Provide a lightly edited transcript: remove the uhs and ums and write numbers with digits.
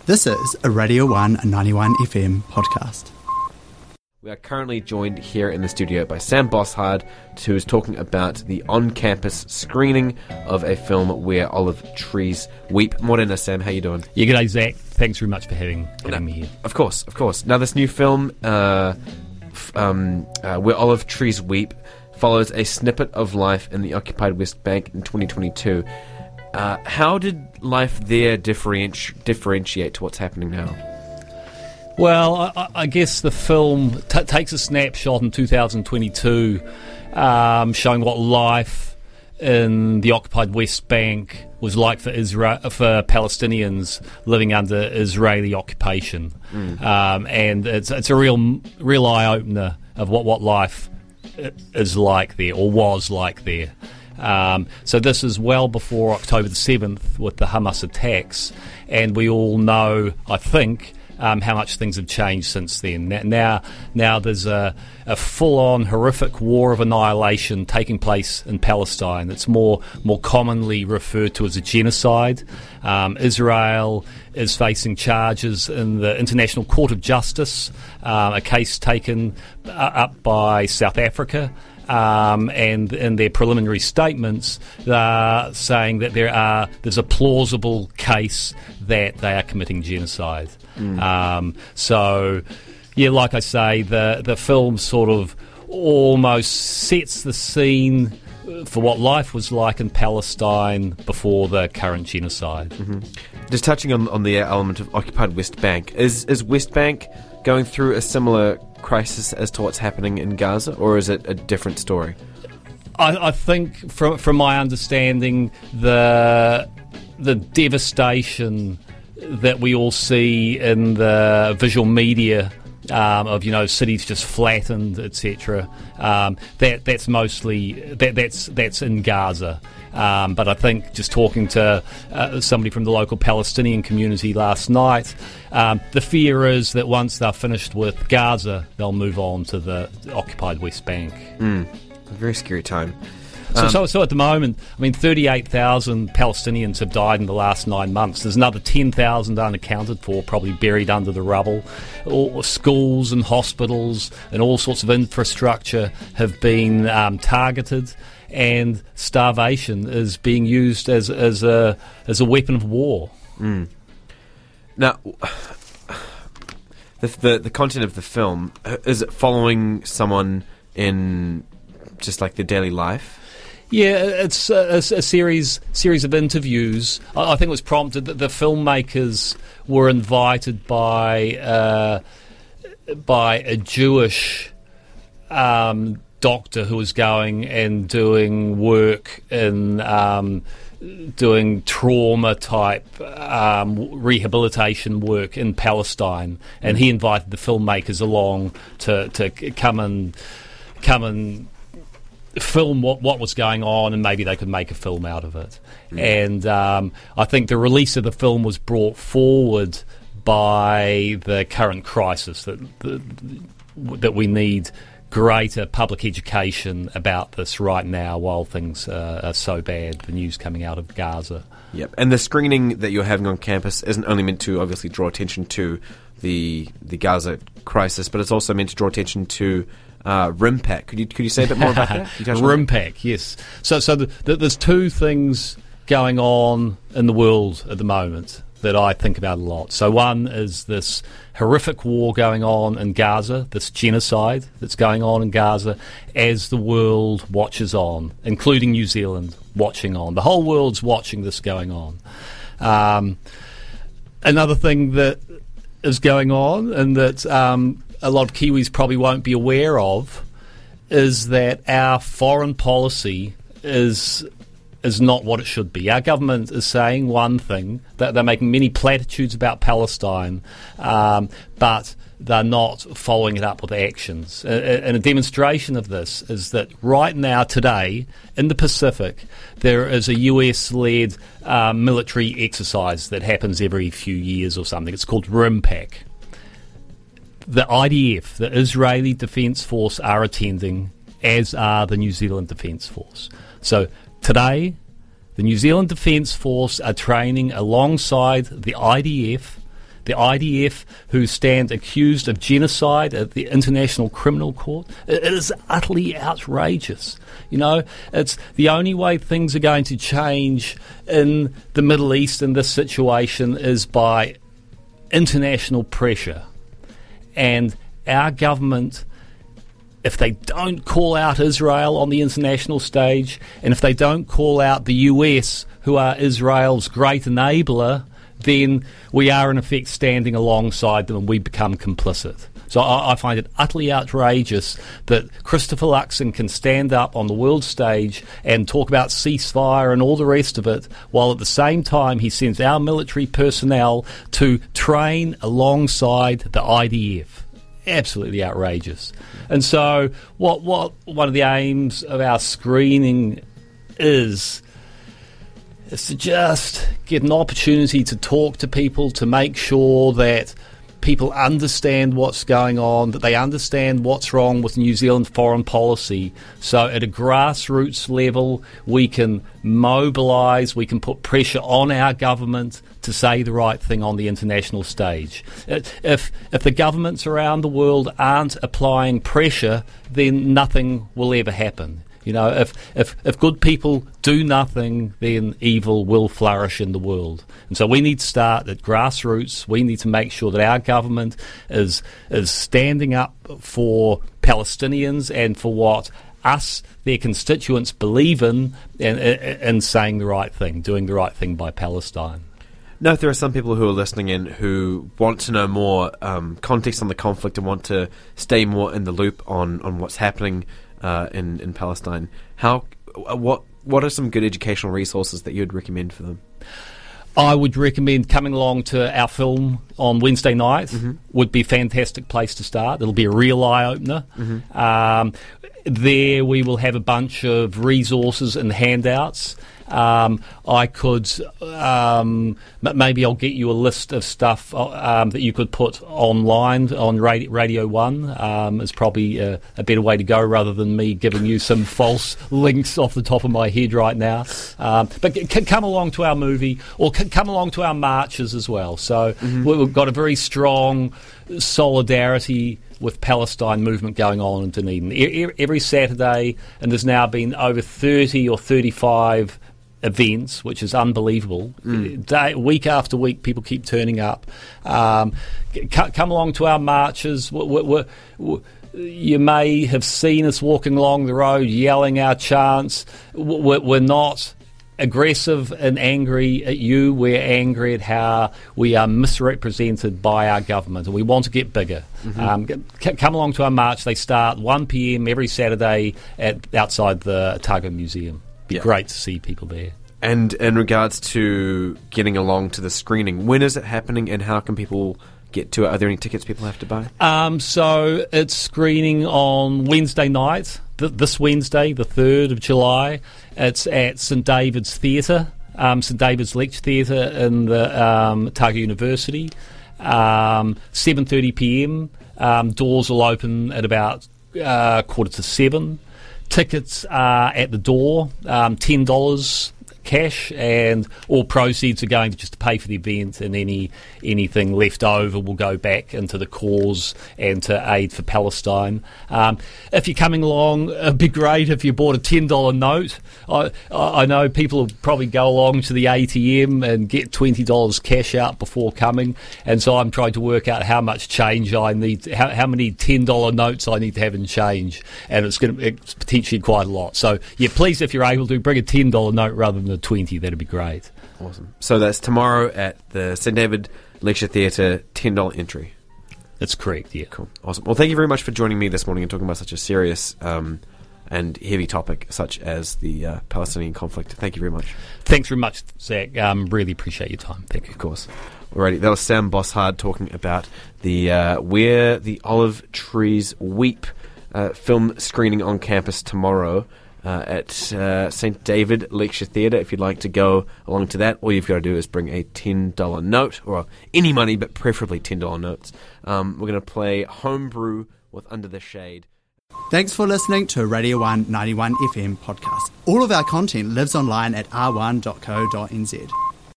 This is a Radio 1 91 FM podcast. We are currently joined here in the studio by Sam Bosshard, who is talking about the on-campus screening of a film Where Olive Trees Weep. Morena, Sam, how you doing? Yeah, g'day, Zach. Thanks very much for having me here. Of course. Now, this new film, Where Olive Trees Weep, follows a snippet of life in the occupied West Bank in 2022. How did life there differentiate to what's happening now? Well, I guess the film takes a snapshot in 2022, showing what life in the occupied West Bank was like for Palestinians living under Israeli occupation, and it's a real eye opener of what life is like there, or was like there. So this is well before October the 7th with the Hamas attacks, and we all know, I think, how much things have changed since then. Now there's a full-on horrific war of annihilation taking place in Palestine. It's more commonly referred to as a genocide. Israel is facing charges in the International Court of Justice, a case taken up by South Africa. And in their preliminary statements, they're saying that there's a plausible case that they are committing genocide. So, yeah, like I say, the film sort of almost sets the scene for what life was like in Palestine before the current genocide. Mm-hmm. Just touching on the element of occupied West Bank, is West Bank going through a similar crisis as to what's happening in Gaza, or is it a different story? I think, from my understanding, the devastation that we all see in the visual media of cities just flattened, etc. That's mostly that's in Gaza. But I think just talking to somebody from the local Palestinian community last night, the fear is that once they're finished with Gaza, they'll move on to the occupied West Bank. A very scary time. So at the moment, 38,000 Palestinians have died in the last 9 months. There's another 10,000 unaccounted for, probably buried under the rubble. All schools and hospitals and all sorts of infrastructure have been targeted, and starvation is being used as a weapon of war. Now, the content of the film, is it following someone in just like their daily life? Yeah, it's a series of interviews. I think it was prompted that the filmmakers were invited by a Jewish doctor who was going and doing work in doing trauma type rehabilitation work in Palestine, and he invited the filmmakers along to come and film what was going on, and maybe they could make a film out of it. And I think the release of the film was brought forward by the current crisis that we need greater public education about this right now while things are so bad, the news coming out of Gaza. Yep, and the screening that you're having on campus isn't only meant to obviously draw attention to the Gaza crisis, but it's also meant to draw attention to RIMPAC. Could you say a bit more about that? RIMPAC, yes. So there's two things going on in the world at the moment that I think about a lot. So one is this horrific war going on in Gaza, this genocide that's going on in Gaza, as the world watches on, including New Zealand watching on. The whole world's watching this going on. Another thing that is going on, and that a lot of Kiwis probably won't be aware of, is that our foreign policy is not what it should be. Our government is saying one thing, that they're making many platitudes about Palestine, but they're not following it up with actions. And a demonstration of this is that right now, today, in the Pacific, there is a US-led military exercise that happens every few years or something. It's called RIMPAC. The IDF, the Israeli Defence Force, are attending, as are the New Zealand Defence Force. So today, the New Zealand Defence Force are training alongside the IDF the IDF, who stand accused of genocide at the International Criminal Court. It is utterly outrageous. You know, it's the only way things are going to change in the Middle East in this situation is by international pressure. And our government, if they don't call out Israel on the international stage, and if they don't call out the US, who are Israel's great enabler, then we are in effect standing alongside them and we become complicit. So I find it utterly outrageous that Christopher Luxon can stand up on the world stage and talk about ceasefire and all the rest of it, while at the same time he sends our military personnel to train alongside the IDF. Absolutely outrageous. And so what one of the aims of our screening is to just get an opportunity to talk to people, to make sure that people understand what's going on, that they understand what's wrong with New Zealand foreign policy. So at a grassroots level, we can mobilise, we can put pressure on our government to say the right thing on the international stage. If the governments around the world aren't applying pressure, then nothing will ever happen. You know, if good people do nothing, then evil will flourish in the world. And so we need to start at grassroots. We need to make sure that our government is standing up for Palestinians and for what us, their constituents, believe in, and saying the right thing, doing the right thing by Palestine. Now, if there are some people who are listening in who want to know more context on the conflict and want to stay more in the loop on what's happening in Palestine, what are some good educational resources that you would recommend for them? I would recommend coming along to our film on Wednesday night. Would be a fantastic place to start. It'll be a real eye-opener. There we will have a bunch of resources and handouts. I could maybe I'll get you a list of stuff that you could put online on Radio 1 is probably a better way to go rather than me giving you some false links off the top of my head right now. But come along to our movie, or come along to our marches as well. So we've got a very strong solidarity with Palestine movement going on in Dunedin. Every Saturday, and there's now been over 30 or 35 events, which is unbelievable. Week after week, people keep turning up. Come along to our marches. You may have seen us walking along the road yelling our chants. We're not aggressive and angry at you. We're angry at how we are misrepresented by our government, and we want to get bigger. Come along to our march. They start 1 p.m. every Saturday outside the Otago Museum. Be great to see people there. And in regards to getting along to the screening, when is it happening and how can people get to it? Are there any tickets people have to buy? So it's screening on Wednesday night, this Wednesday, the 3rd of July. It's at St David's Theatre, St David's Lecture Theatre in the Otago University. 7:30 p.m. Doors will open at about 6:45. Tickets are at the door, $10 cash, and all proceeds are going to just to pay for the event, and anything left over will go back into the cause and to aid for Palestine. If you're coming along, it'd be great if you bought a $10 note. I know people will probably go along to the ATM and get $20 cash out before coming, and so I'm trying to work out how much change I need, how many $10 notes I need to have in change, and it's potentially quite a lot. So yeah, please, if you're able to, bring a $10 note rather than a 20. That'd be great. Awesome. So that's tomorrow at the St David Lecture Theatre, $10 entry. That's correct, yeah. Cool. Awesome. Well, thank you very much for joining me this morning and talking about such a serious and heavy topic such as the Palestinian conflict. Thank you very much. Thanks very much, Zach. Really appreciate your time. Thank you. Of course. Alrighty, that was Sam Bosshard talking about the Where the Olive Trees Weep film screening on campus tomorrow. At St David Lecture Theatre. If you'd like to go along to that, all you've got to do is bring a $10 note, or any money, but preferably $10 notes. We're going to play Homebrew with Under the Shade. Thanks for listening to Radio 1 91 FM podcast. All of our content lives online at r1.co.nz.